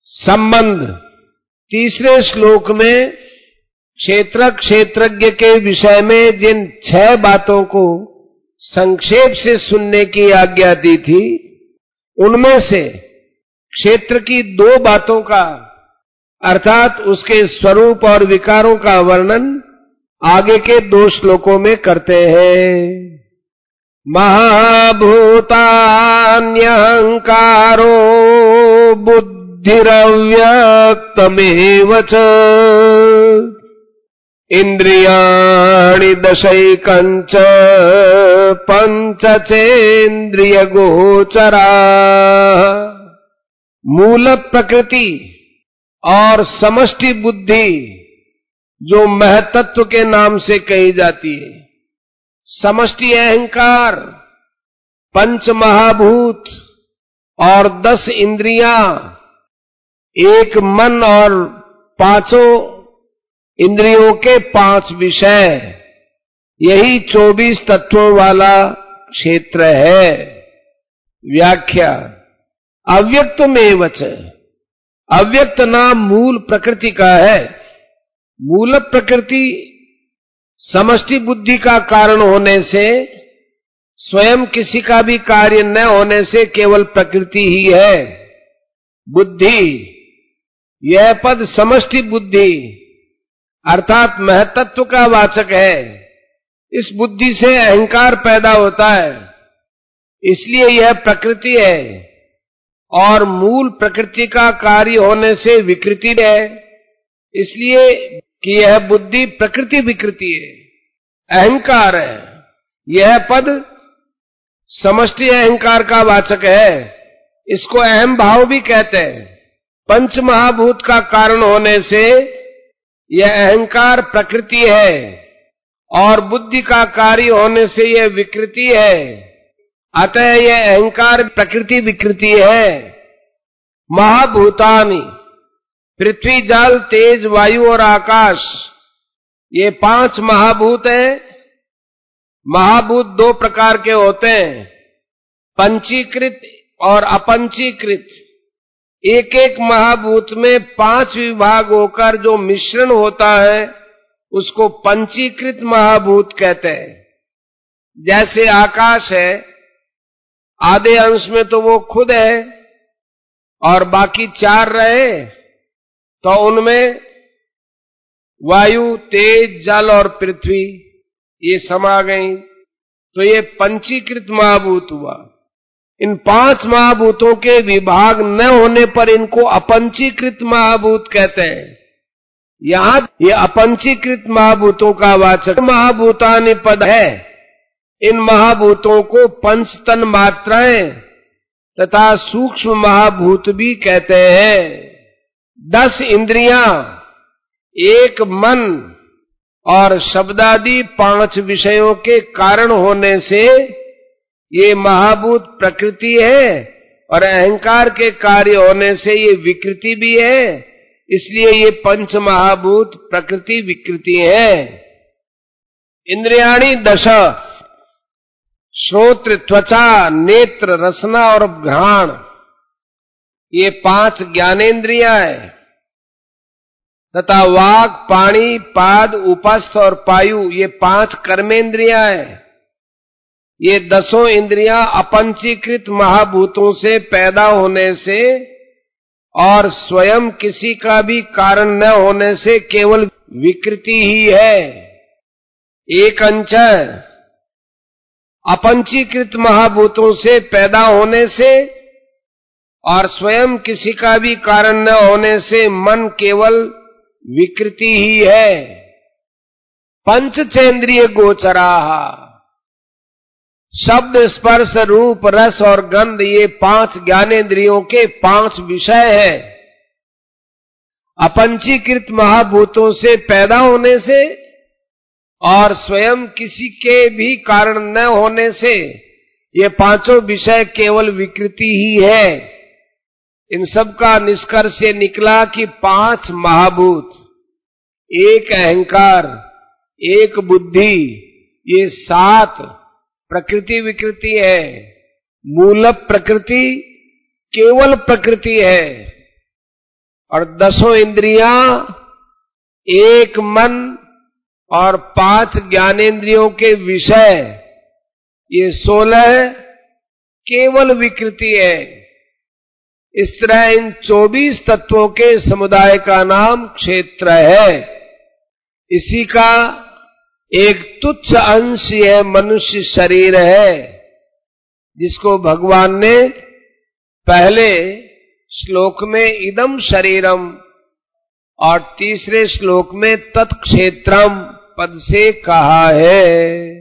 संबंध। तीसरे श्लोक में क्षेत्र क्षेत्रज्ञ के विषय में जिन 6 बातों को संक्षेप से सुनने की आज्ञा दी थी, उनमें से क्षेत्र की 2 बातों का अर्थात उसके स्वरूप और विकारों का वर्णन आगे के 2 श्लोकों में करते हैं। महाभूतान्यहंकारो बुद्धिरव्यक्तमेव च इंद्रियाणि दशैकञ्च पंचचेन्द्रियगोचरा। मूल प्रकृति और समष्टि बुद्धि जो महतत्व के नाम से कही जाती है, समष्टि अहंकार, पंच महाभूत और 10 इंद्रियां, एक मन और 5 इंद्रियों के 5 विषय, यही 24 तत्वों वाला क्षेत्र है। व्याख्या। अव्यक्तमेव च, अव्यक्त नाम मूल प्रकृति का है। मूल प्रकृति समष्टि बुद्धि का कारण होने से, स्वयं किसी का भी कार्य न होने से केवल प्रकृति ही है। बुद्धि, यह पद समष्टि बुद्धि अर्थात महतत्व का वाचक है। इस बुद्धि से अहंकार पैदा होता है, इसलिए यह प्रकृति है, और मूल प्रकृति का कार्य होने से विकृति है, इसलिए कि यह बुद्धि प्रकृति विकृति है, अहंकार है। यह पद समष्टि अहंकार का वाचक है। इसको अहम भाव भी कहते हैं। पंच महाभूत का कारण होने से यह अहंकार प्रकृति है, और बुद्धि का कार्य होने से यह विकृति है। अतः यह अहंकार प्रकृति विकृति है। महाभूतानि, पृथ्वी, जल, तेज, वायु और आकाश, ये 5 महाभूत हैं। महाभूत 2 प्रकार के होते हैं, पंचीकृत और अपंचीकृत। एक एक महाभूत में 5 विभाग होकर जो मिश्रण होता है, उसको पंचीकृत महाभूत कहते हैं। जैसे आकाश है, आधे अंश में तो वो खुद है और बाकी 4 रहे, तो उनमें वायु, तेज, जल और पृथ्वी ये समा गई, तो ये पंचीकृत महाभूत हुआ। इन 5 महाभूतों के विभाग न होने पर इनको अपंचीकृत महाभूत कहते हैं। यहां ये अपंचीकृत महाभूतों का वाचक महाभूतानि पद है। इन महाभूतों को पंच तन मात्राएं तथा सूक्ष्म महाभूत भी कहते हैं। 10 इंद्रियां, एक मन और शब्दादि 5 विषयों के कारण होने से ये महाभूत प्रकृति है, और अहंकार के कार्य होने से ये विकृति भी है। इसलिए ये पंच महाभूत प्रकृति विकृति है। इंद्रियाणि 10, श्रोत्र, त्वचा, नेत्र, रसना और घ्राण, ये 5 ज्ञानेन्द्रियां हैं, तथा वाक, पाणी, पाद, उपस्थ और पायु, ये 5 कर्मेंद्रियां हैं। ये 10 इंद्रियां अपंचीकृत महाभूतों से पैदा होने से और स्वयं किसी का भी कारण न होने से केवल विकृति ही है। एक अंश अपंचीकृत महाभूतों से पैदा होने से और स्वयं किसी का भी कारण न होने से मन केवल विकृति ही है। पंचचेन्द्रिय गोचराः, शब्द, स्पर्श, रूप, रस और गंध, ये 5 ज्ञानेन्द्रियों के 5 विषय है। अपंचीकृत महाभूतों से पैदा होने से और स्वयं किसी के भी कारण न होने से ये 5 विषय केवल विकृति ही है। इन सब का निष्कर्ष ये निकला कि 5 महाभूत, एक अहंकार, एक बुद्धि, ये 7 प्रकृति विकृति है। मूल प्रकृति केवल प्रकृति है। और 10 इंद्रियां, एक मन और 5 ज्ञानेंद्रियों के विषय, ये 16 केवल विकृति है। इस तरह इन 24 तत्वों के समुदाय का नाम क्षेत्र है। इसी का एक तुच्छ अंश यह मनुष्य शरीर है, जिसको भगवान ने पहले श्लोक में इदम शरीरम और तीसरे श्लोक में तत्क्षेत्रम पद से कहा है।